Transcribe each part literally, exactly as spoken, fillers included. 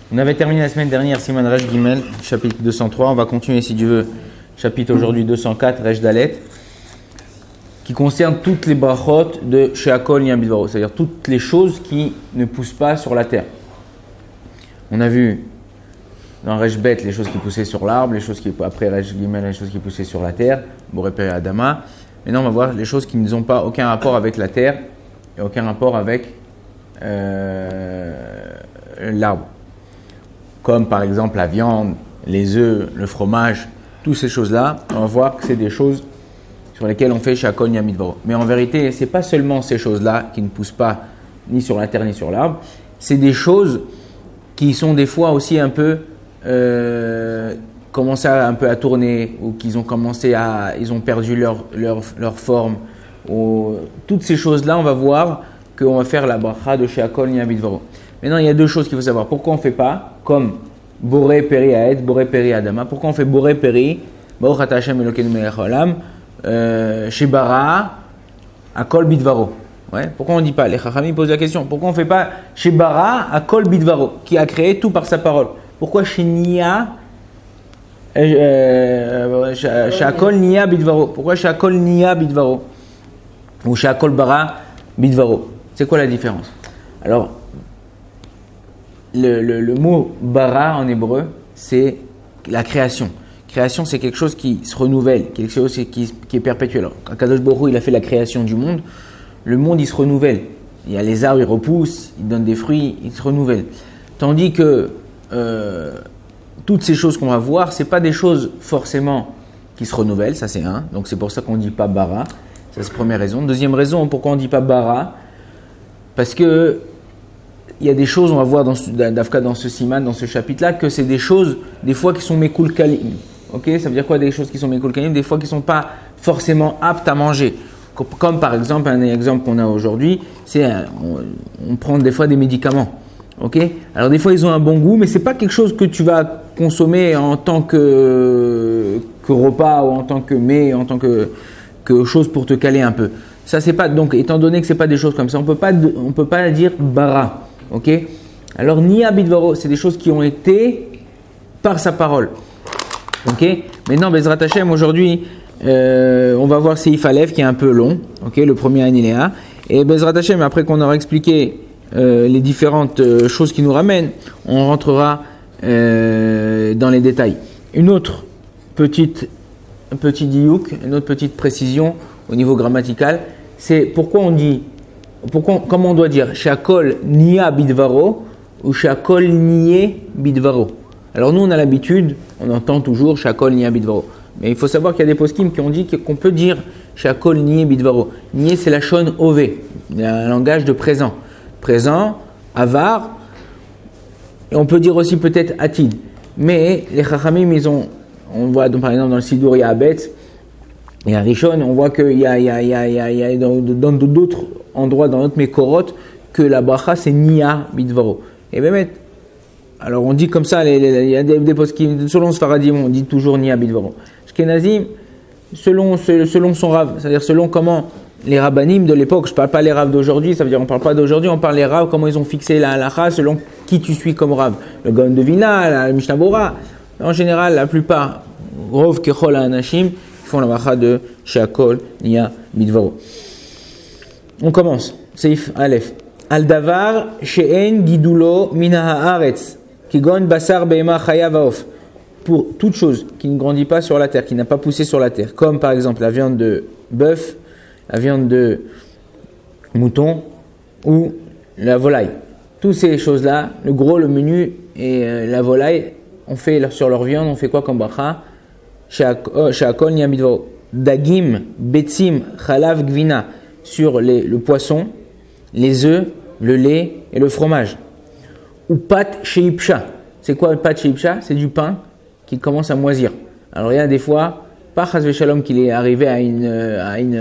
On avait terminé la semaine dernière Siman Resh Gimel, chapitre deux cent trois. On va continuer si Dieu veut, chapitre aujourd'hui deux cent quatre, Resh Dalet, qui concerne toutes les brachot de Sheakol Niyam Bidvaro, c'est-à-dire toutes les choses qui ne poussent pas sur la terre. On a vu dans Resh Bet les choses qui poussaient sur l'arbre, les choses qui, après Resh Gimel, les choses qui poussaient sur la terre, Boré Peri Adama. Maintenant, on va voir les choses qui n'ont pas aucun rapport avec la terre et aucun rapport avec euh, l'arbre. Comme par exemple la viande, les œufs, le fromage, toutes ces choses-là, on va voir que c'est des choses sur lesquelles on fait Sheakol Niyam Bidvaro. Mais en vérité, ce n'est pas seulement ces choses-là qui ne poussent pas ni sur la terre ni sur l'arbre, c'est des choses qui sont des fois aussi un peu euh, commencé à, un peu à tourner ou qu'ils ont commencé à, ils ont perdu leur, leur, leur forme. Ou, toutes ces choses-là, on va voir qu'on va faire la bracha de Sheakol Niyam Bidvaro. Maintenant, il y a deux choses qu'il faut savoir. Pourquoi on ne fait pas comme Boré Peri Aetz, Boré Peri Adama? Pourquoi on fait Boré Peri, Baruch Ata Hashem Elokeinu Melech Haolam, Shebara, Akol Bidvaro? Ouais. Pourquoi on ne dit pas? Les Chachamim posent la question. Pourquoi on ne fait pas Shebara, Akol Bidvaro, qui a créé tout par sa parole? Pourquoi Shenia, Sheakol Niya Bidvaro? Pourquoi Sheakol Niya Bidvaro? Ou Sheakol Bara Bidvaro? C'est quoi la différence? Alors, Le, le, le mot bara en hébreu, c'est la création. Création, c'est quelque chose qui se renouvelle, quelque chose qui, qui est perpétuel. Alors, quand Kadosh Baruch Hu, il a fait la création du monde, le monde, il se renouvelle. Il y a les arbres, ils repoussent, ils donnent des fruits, ils se renouvellent. Tandis que euh, toutes ces choses qu'on va voir, ce n'est pas des choses forcément qui se renouvellent, ça c'est un. Donc c'est pour ça qu'on ne dit pas bara. Ça c'est la première raison. Deuxième raison, pourquoi on ne dit pas bara? Parce que il y a des choses, on va voir dans ce, d'Afka, dans ce siman, dans ce chapitre-là, que c'est des choses, des fois, qui sont mekul kalim. Ok, ça veut dire quoi des choses qui sont mekul kalim? Des fois qui ne sont pas forcément aptes à manger. Comme, comme par exemple, un exemple qu'on a aujourd'hui, c'est on, on prend des fois des médicaments. Ok, alors des fois ils ont un bon goût, mais c'est pas quelque chose que tu vas consommer en tant que, que repas ou en tant que mets, en tant que, que chose pour te caler un peu. Ça c'est pas, donc étant donné que c'est pas des choses comme ça, on peut pas, on peut pas dire bara. Ok. Alors Niya Bidvaro, c'est des choses qui ont été par sa parole. Ok. Maintenant, Bezrat Hashem, aujourd'hui, euh, on va voir Seif Aleph qui est un peu long. Ok, le premier alinéa. Et Bezrat Hashem, après qu'on aura expliqué euh, les différentes euh, choses qui nous ramènent, on rentrera euh, dans les détails. Une autre petite, un petit diouk, une autre petite précision au niveau grammatical, c'est pourquoi on dit. Pourquoi, comment on doit dire Sheakol Niya Bidvaro ou Sheakol Niye Bidvaro? Alors nous on a l'habitude, on entend toujours Sheakol Niya Bidvaro. Mais il faut savoir qu'il y a des poskim qui ont dit qu'on peut dire Sheakol Niye Bidvaro. Niye c'est la shon ové, un langage de présent. Présent, avar, et on peut dire aussi peut-être atid. Mais les chachamim ils ont, on voit donc, par exemple dans le Sidur Ya'abet, et à Rishon, on voit qu'il y a, il y a, il y a, il y a, il y a dans, dans d'autres endroits, dans notre Mekorot, que la bracha c'est Niya Bidvaro. Et bien, alors on dit comme ça, les, les, il y a des, des postes qui, selon ce Faradim, on dit toujours Niya Bidvaro. Shkenazim, selon, selon son rav, c'est-à-dire selon comment les rabbanim de l'époque, je ne parle pas les rav d'aujourd'hui, ça veut dire on ne parle pas d'aujourd'hui, on parle les rav, comment ils ont fixé la halacha, selon qui tu suis comme rav. Le Gaon de Vilna, la Mishnah Bora. En général, la plupart, Rov Kechol Anashim, font la bracha de Sheakol Niya Bidvaro. On commence. Seif Aleph. Al davar she'en gidulo mina haaretz kigon basar be'ema chaya vaof. Pour toute chose qui ne grandit pas sur la terre, qui n'a pas poussé sur la terre, comme par exemple la viande de bœuf, la viande de mouton ou la volaille. Toutes ces choses-là, le gros, le menu et euh, la volaille, on fait sur leur viande, on fait quoi comme bracha? Sheakol Niyam Bidvaro. Dagim, betzim, chalav, gvina. Sur les, le poisson, les œufs, le lait et le fromage. Ou pat sheipsha. C'est quoi le pat sheipsha? C'est du pain qui commence à moisir. Alors il y a des fois, pas chas v'shalom qu'il est arrivé à une, à une,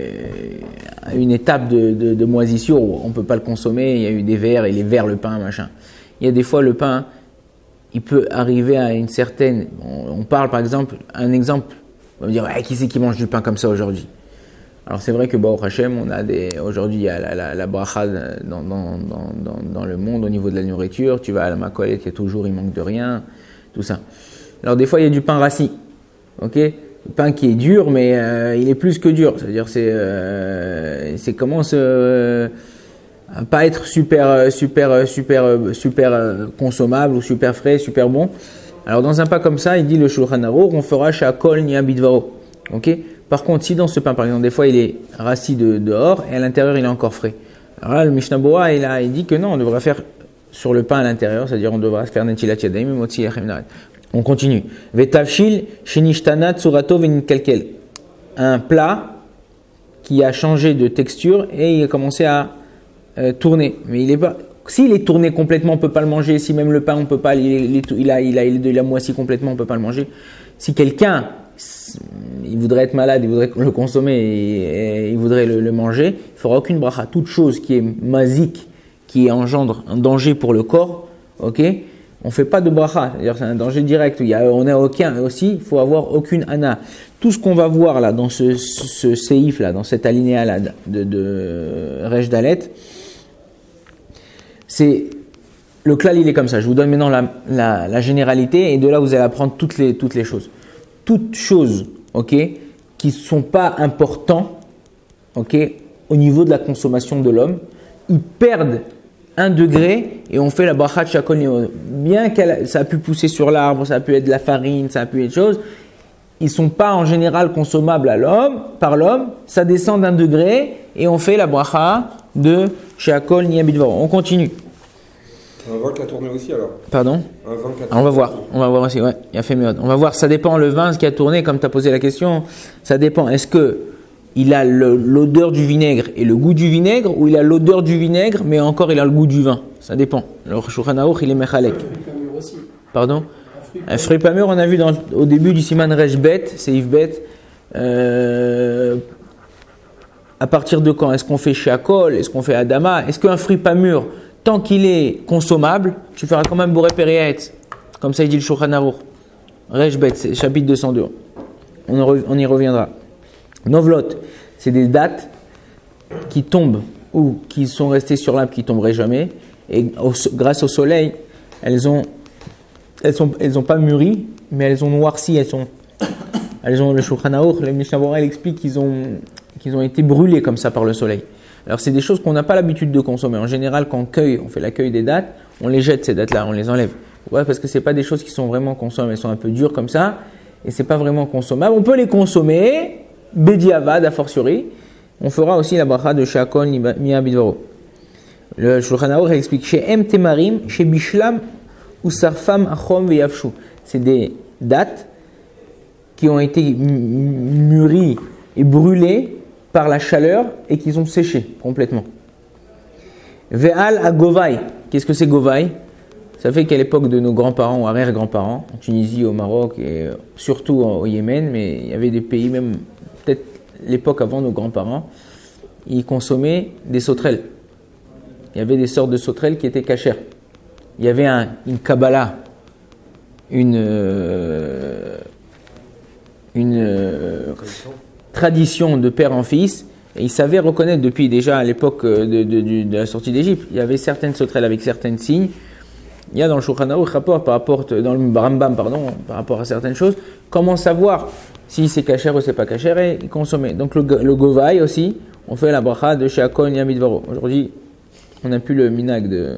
à une étape de, de, de moisissure où on ne peut pas le consommer, il y a eu des vers et les vers, le pain, machin. Il y a des fois le pain, il peut arriver à une certaine... On, on parle par exemple, un exemple, on va dire, hey, qui c'est qui mange du pain comme ça aujourd'hui? Alors c'est vrai que Baruch Hashem, on a des, aujourd'hui il y a la, la, la bracha dans, dans, dans, dans, dans le monde au niveau de la nourriture. Tu vas à la Makolet, il y a toujours, il manque de rien, tout ça. Alors des fois il y a du pain rassis, ok, le pain qui est dur, mais euh, il est plus que dur. C'est-à-dire c'est, euh, c'est commence euh, à pas être super, super, super, super consommable ou super frais, super bon. Alors dans un pain comme ça, il dit le Shulchan Aruch, on fera shakol ni'a bidvaro, ok. Par contre, si dans ce pain, par exemple, des fois il est rassis de, dehors et à l'intérieur il est encore frais. Alors là, le Mishnah Berurah, il, a, il dit que non, on devrait faire sur le pain à l'intérieur, c'est-à-dire on devrait faire netilat yadayim et motzi lechem naret. On continue. Vetavshil shenishtana tsurato veninkalkel. Un plat qui a changé de texture et il a commencé à euh, tourner. Mais il est pas. S'il est tourné complètement, on peut pas le manger. Si même le pain, on peut pas, il, il, il a, il a, il a moisi complètement, on peut pas le manger. Si quelqu'un il voudrait être malade, il voudrait le consommer et, et il voudrait le, le manger, il ne fera aucune bracha. Toute chose qui est mazik, qui engendre un danger pour le corps, ok, on ne fait pas de bracha, c'est-à-dire c'est un danger direct. Il y a, on n'a aucun, aussi, il faut avoir aucune ana. Tout ce qu'on va voir là, dans ce, ce, ce séif là, dans cet alinéa là de, de Resh Dalet, c'est le klal, il est comme ça. Je vous donne maintenant la, la, la généralité et de là vous allez apprendre toutes les, toutes les choses. Toutes choses, ok, qui ne sont pas importantes, ok, au niveau de la consommation de l'homme, ils perdent un degré et on fait la bracha de shakol ni'a. Bien que ça a pu pousser sur l'arbre, ça a pu être de la farine, ça a pu être chose, ils ne sont pas en général consommables à l'homme, par l'homme, ça descend d'un degré et on fait la bracha de shakol ni'a bidvaro. On continue. Un vin qui a tourné aussi alors. Pardon ? Un vin qui a tourné. On va voir, on va voir aussi, ouais, il y a fait mieux. On va voir, ça dépend le vin, ce qui a tourné, comme tu as posé la question, ça dépend. Est-ce que il a le, l'odeur du vinaigre et le goût du vinaigre, ou il a l'odeur du vinaigre, mais encore il a le goût du vin? Ça dépend. Le Shulchan Aruch, il est mechalek. Pardon ? Un fruit pas mûr, on a vu dans, au début du Siman Resh Bet, c'est Yves Bet. Euh, à partir de quand? Est-ce qu'on fait shakol? Est-ce qu'on fait adama? Est-ce qu'un fruit pas mûr, tant qu'il est consommable, tu feras quand même boré periaetz. Comme ça, il dit le Shulchan Aruch. Resh Bet, c'est chapitre deux cent deux. On, re, on y reviendra. Novlot, c'est des dattes qui tombent ou qui sont restées sur l'arbre, qui tomberaient jamais. Et au, grâce au soleil, elles ont, elles sont, elles ont pas mûri, mais elles ont noirci. Elles sont, elles ont le Shulchan Aruch, le Mishnah Berurah, il explique qu'ils ont, qu'ils ont été brûlées comme ça par le soleil. Alors, c'est des choses qu'on n'a pas l'habitude de consommer. En général, quand on cueille, on fait l'accueil des dattes, on les jette, ces dattes-là, on les enlève. Ouais, parce que c'est pas des choses qui sont vraiment consommables. Elles sont un peu dures comme ça, et c'est pas vraiment consommable. On peut les consommer, bediavad, a fortiori. On fera aussi la bracha de shakol ni'a bidvaro. Le Shulchan Aruch explique chez M Temarim, chez Bishlam, ou Sarfam Achom Veyavshu. C'est des dattes qui ont été mûries et brûlées par la chaleur et qu'ils ont séché complètement. Ve'al à Govai. Qu'est-ce que c'est Govai? Ça fait qu'à l'époque de nos grands-parents ou arrière-grands-parents, en Tunisie, au Maroc et surtout au Yémen, mais il y avait des pays, même peut-être l'époque avant nos grands-parents, ils consommaient des sauterelles. Il y avait des sortes de sauterelles qui étaient cachères. Il y avait un, une Kabbalah, une, euh, une euh, tradition de père en fils, et ils savaient reconnaître depuis déjà à l'époque de, de, de, de la sortie d'Égypte. Il y avait certaines sauterelles avec certains signes. Il y a dans le Shulchan Aruch rapport par rapport dans le Rambam pardon par rapport à certaines choses. Comment savoir si c'est cachère ou c'est pas cachère et consommer. Donc le, le Govai aussi, on fait la bracha de shakol ni'a bidvaro. Aujourd'hui, on n'a plus le minag de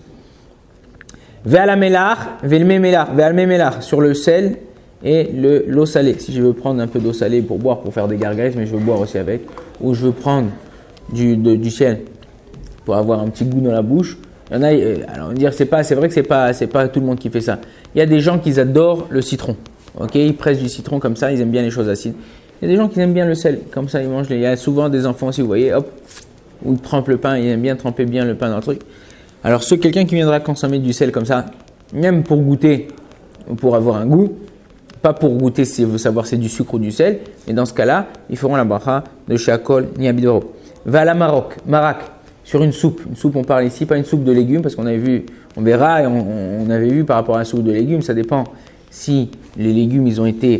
Ve'al melach, ve'al melach, ve'al melach sur le sel et le l'eau salée. Si je veux prendre un peu d'eau salée pour boire, pour faire des gargarises, mais je veux boire aussi avec, ou je veux prendre du de, du sel pour avoir un petit goût dans la bouche. Il y en a, alors on va dire c'est pas, c'est vrai que c'est pas, c'est pas tout le monde qui fait ça. Il y a des gens qui adorent le citron. Ok, ils pressent du citron comme ça, ils aiment bien les choses acides. Il y a des gens qui aiment bien le sel, comme ça ils mangent. Il y a souvent des enfants aussi, vous voyez, hop, où ils trempent le pain, ils aiment bien tremper bien le pain dans le truc. Alors ceux, quelqu'un qui viendra consommer du sel comme ça, même pour goûter ou pour avoir un goût, pas pour goûter si vous savoir c'est du sucre ou du sel, mais dans ce cas-là, ils feront la bracha de shakol ni'a bidvaro. Va à la Maroc, Marak. Sur une soupe, une soupe on parle ici, pas une soupe de légumes, parce qu'on avait vu, on verra, et on, on avait vu par rapport à la soupe de légumes, ça dépend si les légumes ils ont été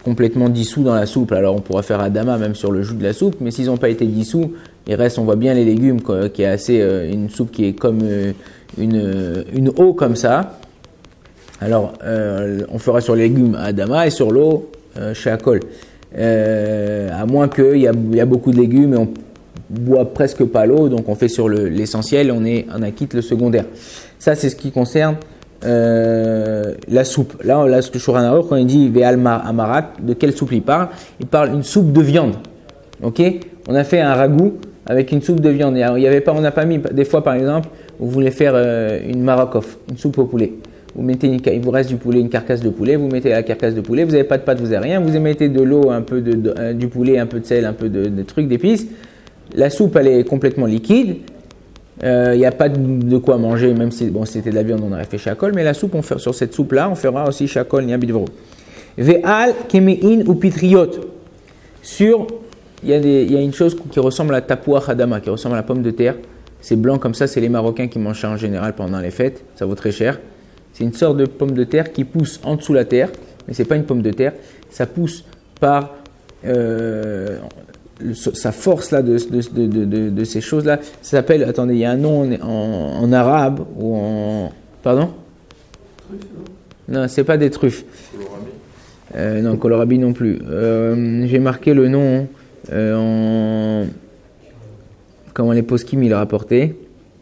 complètement dissous dans la soupe. Alors on pourra faire Adama même sur le jus de la soupe, mais s'ils n'ont pas été dissous, il reste, on voit bien les légumes, quoi, qui est assez, euh, une soupe qui est comme euh, une, une eau comme ça. Alors euh, on fera sur les légumes Adama et sur l'eau euh, Sheakol. Euh, à moins qu'il y a, il y a beaucoup de légumes et on boit presque pas l'eau, donc on fait sur le, l'essentiel, on, est, on acquitte le secondaire. Ça c'est ce qui concerne Euh, la soupe. Là, là ce que Shulchan Aruch, quand il dit Ve'al Amarak, de quelle soupe il parle? Il parle d'une soupe de viande. Ok? On a fait un ragoût avec une soupe de viande. Il y avait pas, on n'a pas mis, des fois par exemple, vous voulez faire euh, une marakov, une soupe au poulet. Vous mettez une, il vous reste du poulet, une carcasse de poulet, vous mettez la carcasse de poulet, vous n'avez pas de pâte, vous n'avez rien, vous mettez de l'eau, un peu de, de, euh, du poulet, un peu de sel, un peu de, de trucs, d'épices. La soupe, elle est complètement liquide. Il euh, n'y a pas de, de quoi manger, même si bon, c'était de la viande, on aurait fait Sheakol, mais la soupe, on fait, sur cette soupe-là, on fera aussi Sheakol, Nia Bidvaro. Ve'al kemein ou pitriot. Sur, il y, y a une chose qui ressemble à tapouach adama, qui ressemble à la pomme de terre. C'est blanc comme ça, c'est les Marocains qui mangent ça en général pendant les fêtes, ça vaut très cher. C'est une sorte de pomme de terre qui pousse en dessous de la terre, mais ce n'est pas une pomme de terre, ça pousse par. Euh, Le, sa force là de, de, de, de, de ces choses là, ça s'appelle, attendez, il y a un nom en, en, en arabe ou en, pardon, truffes, non, non c'est pas des truffes, kohlrabi, euh, non kohlrabi non plus, euh, j'ai marqué le nom euh, en, comment les poskim il a rapporté,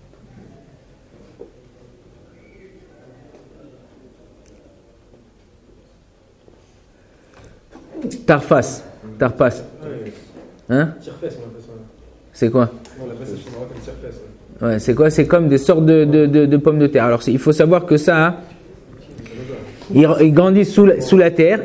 tarfas, tarfas. Hein? C'est quoi? Ouais, c'est quoi? C'est comme des sortes de, de, de, de pommes de terre. Alors il faut savoir que ça, hein, ils, ils grandissent sous la, sous la terre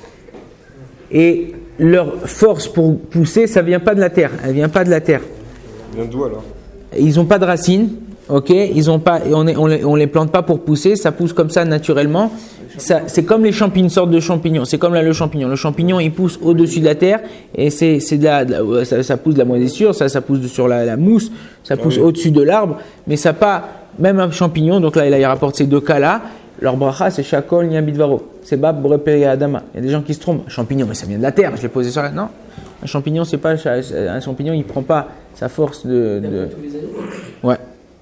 et leur force pour pousser, ça vient pas de la terre. Elle vient pas de la terre. Vient d'où alors? Ils ont pas de racines, ok? Ils ont pas, on, est, on, les, on les plante pas pour pousser, ça pousse comme ça naturellement. Ça, c'est comme les champignons, une sorte de champignon. C'est comme là, le champignon. Le champignon, il pousse au-dessus de la terre et c'est, c'est de la, de la ça, ça pousse de la moisissure, ça, ça pousse sur la, la mousse, ça pousse ah oui. au-dessus de l'arbre, mais ça pas, même un champignon. Donc là, il, il rapporte ces deux cas-là. Leur bracha, c'est Sheakol, Nia Bidvaro. C'est Bab, Breperi, Adama. Il y a des gens qui se trompent. Un champignon, mais ça vient de la terre. Je l'ai posé sur la. Non. Un champignon, c'est pas, un champignon, il prend pas sa force de. de... Ouais.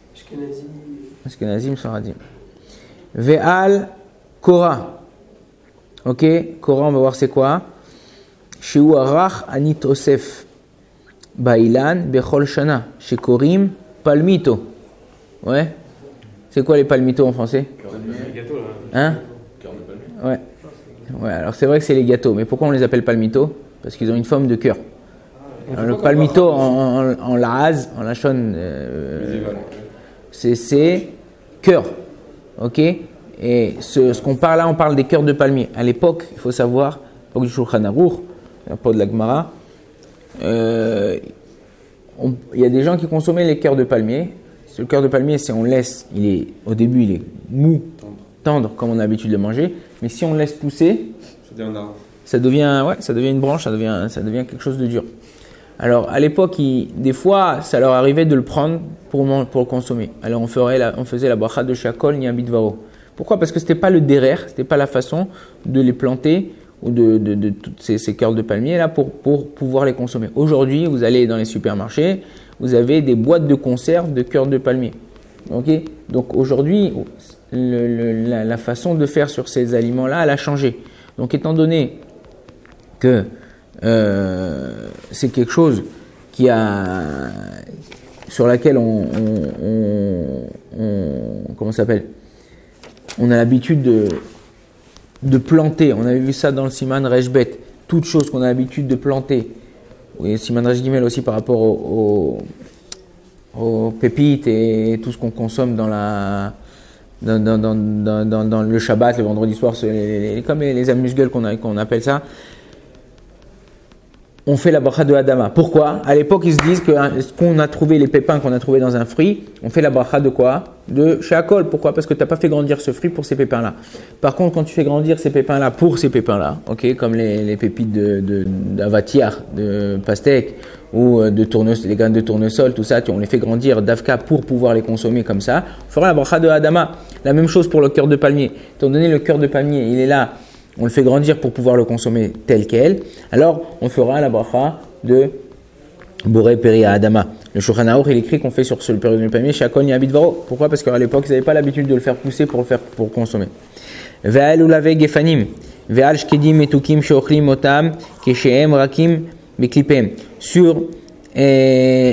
Ashkenazim, Sfaradim. Ve'al. Korah, ok, Korah, on va voir c'est quoi. Sheu arach anit osef bailan bechol shana shekorim palmito. Ouais. C'est quoi les palmitos en français? Les gâteaux là. Hein? Ouais. Ouais. Alors c'est vrai que c'est les gâteaux, mais pourquoi on les appelle palmitos? Parce qu'ils ont une forme de cœur. Alors, le palmito en, en, en la'az, en lachon, euh, c'est, c'est cœur, ok. Et ce, ce qu'on parle là, on parle des cœurs de palmier. À l'époque, il faut savoir, à l'époque du Shulchan Aruch, à l'époque de la Gemara, euh, on, il y a des gens qui consommaient les cœurs de palmier. Le cœur de palmier, c'est on laisse, il est, au début, il est mou, tendre, tendre comme on a l'habitude de manger. Mais si on le laisse pousser, ça devient un arbre. Ça devient, ouais, ça devient une branche, ça devient, ça devient quelque chose de dur. Alors, à l'époque, il, des fois, ça leur arrivait de le prendre pour, pour le consommer. Alors, on, ferait la, on faisait la bracha de Sheakol, Nia Bidvaro. Pourquoi? Parce que c'était pas le derer, c'était pas la façon de les planter ou de, de, de, de toutes ces, ces cœurs de palmier là pour, pour pouvoir les consommer. Aujourd'hui, vous allez dans les supermarchés, vous avez des boîtes de conserve de cœurs de palmier. Okay? Donc aujourd'hui, le, le, la, la façon de faire sur ces aliments-là, elle a changé. Donc étant donné que euh, c'est quelque chose qui a, sur laquelle on, on, on, on comment ça s'appelle? On a l'habitude de, de planter. On avait vu ça dans le Siman Reshbet. Toutes choses qu'on a l'habitude de planter. Oui, Siman Resh Gimel aussi par rapport aux, aux, aux pépites et tout ce qu'on consomme dans, la, dans, dans, dans, dans, dans, dans le Shabbat, le vendredi soir, les, les, comme les, les amuse-gueules qu'on, a, qu'on appelle ça. On fait la bracha de Adama. Pourquoi? À l'époque, ils se disent que hein, ce qu'on a trouvé, les pépins qu'on a trouvés dans un fruit, on fait la bracha de quoi? De Sheakol. Pourquoi? Parce que tu n'as pas fait grandir ce fruit pour ces pépins-là. Par contre, quand tu fais grandir ces pépins-là pour ces pépins-là, ok, comme les, les pépites de, de, d'avatiar, de pastèque, ou de tournesol, les graines de tournesol, tout ça, on les fait grandir d'avka pour pouvoir les consommer comme ça. On fera la bracha de Adama. La même chose pour le cœur de palmier. Étant donné le cœur de palmier, il est là on le fait grandir pour pouvoir le consommer tel quel, alors on fera la bracha de Boré Peri Adama. Le Shulchan Aruch, il écrit qu'on fait sur ce période du premier Shakon Yabidvaro. Pourquoi? Parce qu'à l'époque, ils n'avaient pas l'habitude de le faire pousser pour le faire pour consommer. Ve'al ulave gefanim, ve'al shkedim metukim sheochlim otam, kesheem rakim beklipem. Sur eh,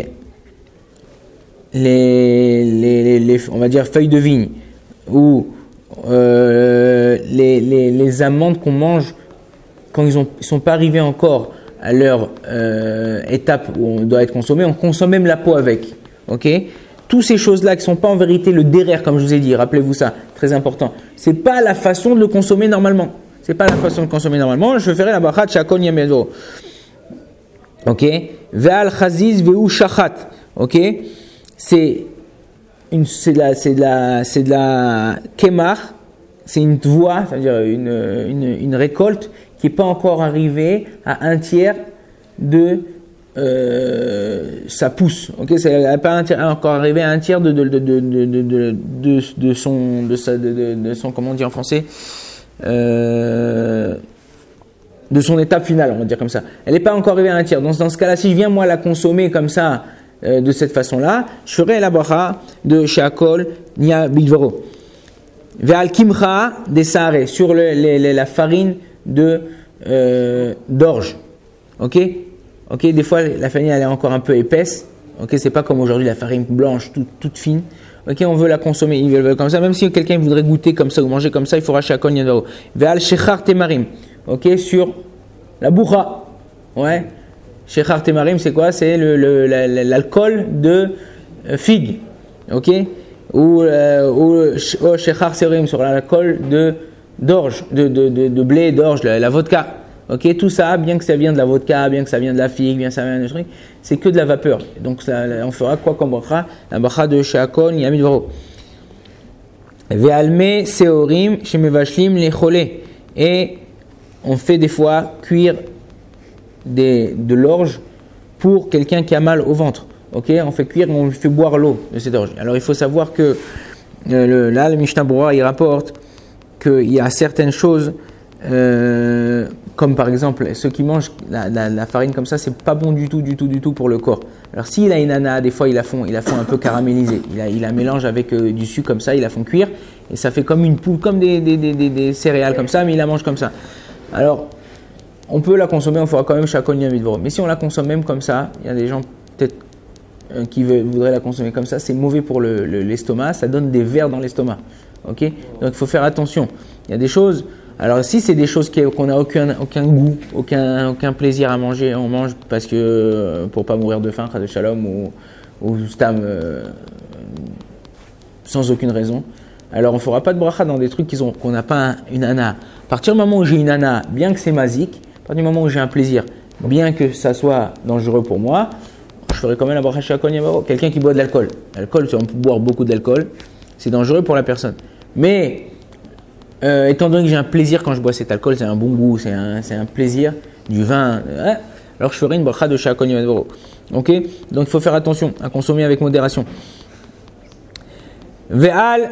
les, les, les, les, on va dire feuilles de vigne ou euh, les, les, les amandes qu'on mange quand ils ne sont pas arrivés encore à leur euh, étape où on doit être consommé, on consomme même la peau avec. Ok? Toutes ces choses-là qui ne sont pas en vérité le derrière, comme je vous ai dit, rappelez-vous ça, très important. C'est pas la façon de le consommer normalement. C'est pas la façon de consommer normalement. Je ferai la bracha de Shakon Yamedo. Ok? Ve'al chaziz ve'u shachat. Ok? C'est une, c'est de la, c'est de la, c'est de la kemar. C'est une voie, c'est-à-dire une, une, une récolte qui n'est pas encore arrivée à un tiers de euh, sa pousse. Okay, elle n'est pas encore arrivée à un tiers de, de, de, de, de, de, de, de, son, de, sa, de, de, de son, comment on dit en français, euh, de son étape finale, on va dire comme ça. Elle n'est pas encore arrivée à un tiers. Donc dans ce cas-là, si je viens moi la consommer comme ça, euh, de cette façon-là, je ferai la bracha de Shakol Nia Bidvaro. Ve'al kimcha des saré, sur le, les, les, la farine de euh, d'orge. Ok, ok. Des fois la farine elle est encore un peu épaisse. Ok, c'est pas comme aujourd'hui la farine blanche toute toute fine. Ok, on veut la consommer, ils veulent comme ça. Même si quelqu'un voudrait goûter comme ça ou manger comme ça, il faudra Shakon Yadaro. Ve'al shechar temarim. Ok, sur la bourra. Ouais. Shechar temarim, c'est quoi? C'est le, le, la, l'alcool de euh, figue. Ok. Ou euh, ou shechar serim, sur l'alcool de d'orge, de, de, de, de blé, d'orge, la, la vodka. Ok, tout ça, bien que ça vienne de la vodka, bien que ça vienne de la figue, bien que ça vienne de trucs, c'est que de la vapeur. Donc ça, on fera quoi comme bracha? La bracha de Shakon Yamidvaro. Ve'alme seorim shemevashlim lecholé. Et on fait des fois cuire des, de l'orge pour quelqu'un qui a mal au ventre. Ok, on fait cuire, on fait boire l'eau de cette orge. Alors il faut savoir que euh, le, là, le Mishnah Berurah, il rapporte qu'il y a certaines choses, euh, comme par exemple ceux qui mangent la, la, la farine comme ça, c'est pas bon du tout, du tout, du tout pour le corps. Alors s'il a une nana, des fois ils la font, ils la font un peu caraméliser, il la, il la mélange avec euh, du sucre comme ça, ils la font cuire et ça fait comme une poule, comme des, des, des, des, des céréales comme ça, mais ils la mangent comme ça. Alors on peut la consommer, on fera quand même Shakon Yamidvaro. Mais si on la consomme même comme ça, il y a des gens peut-être euh, qui veut, voudraient la consommer comme ça, c'est mauvais pour le, le, l'estomac, ça donne des vers dans l'estomac. Ok, donc il faut faire attention. Il y a des choses. Alors si c'est des choses qui, qu'on n'a aucun aucun goût, aucun aucun plaisir à manger, on mange parce que pour pas mourir de faim, de shalom ou ou stam euh, sans aucune raison. Alors on fera pas de bracha dans des trucs qui ont qu'on n'a pas un, une ana. À partir du moment où j'ai une ana, bien que c'est mazik, à partir du moment où j'ai un plaisir, bien que ça soit dangereux pour moi, je ferai quand même la bracha Shakon Yamidvaro. Quelqu'un qui boit de l'alcool, l'alcool, on peut boire beaucoup d'alcool, c'est dangereux pour la personne. Mais euh, étant donné que j'ai un plaisir quand je bois cet alcool, c'est un bon goût, c'est un, c'est un plaisir, du vin, euh, alors je ferai une bracha de Shakon Yamidvaro. Ok, donc il faut faire attention à consommer avec modération. Ve'al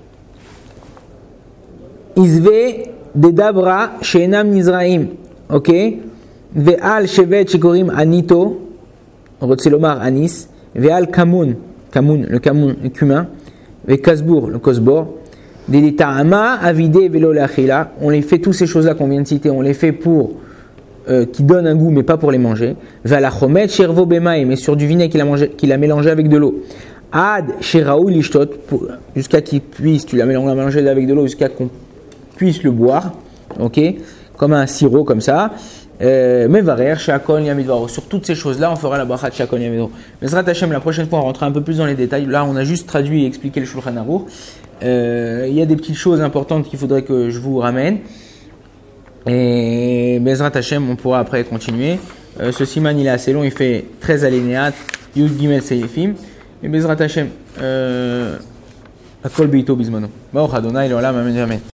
izve de dabra she'enam nizraim. Ok, ve'al shevet shikorim anito, rotzelomar anis, ve'al kamun, kamun, le kamun, le cumin. Et kasbour, le kosbor, des ta'ama, avidé, vélo, l'achila, on les fait, toutes ces choses-là qu'on vient de citer, on les fait pour, euh, qui donnent un goût, mais pas pour les manger. Valachomet, chervo bemaim, mais sur du vinaigre qu'il a, mangé, qu'il a mélangé avec de l'eau. Ad, sheraou, lishtot, jusqu'à qu'il puisse, tu l'as mélangé avec de l'eau, jusqu'à qu'on puisse le boire, ok, comme un sirop, comme ça. Mais varer, Shakon Yamidvaro. Sur toutes ces choses-là, on fera la bracha de Shakon Yamidvaro. Mais Zrat Hashem, la prochaine fois, on rentrera un peu plus dans les détails. Là, on a juste traduit et expliqué le Shulchan Aruch. Euh, il y a des petites choses importantes qu'il faudrait que je vous ramène. Et Bezrat Hashem, on pourra après continuer. Euh, ce siman, il est assez long, il fait treize alinéas, Yud Gimel Seifim. Et Bezrat Hashem, euh, Akol Beito Bismano. Baruch Adonai, l'Olam, Amen, Amen.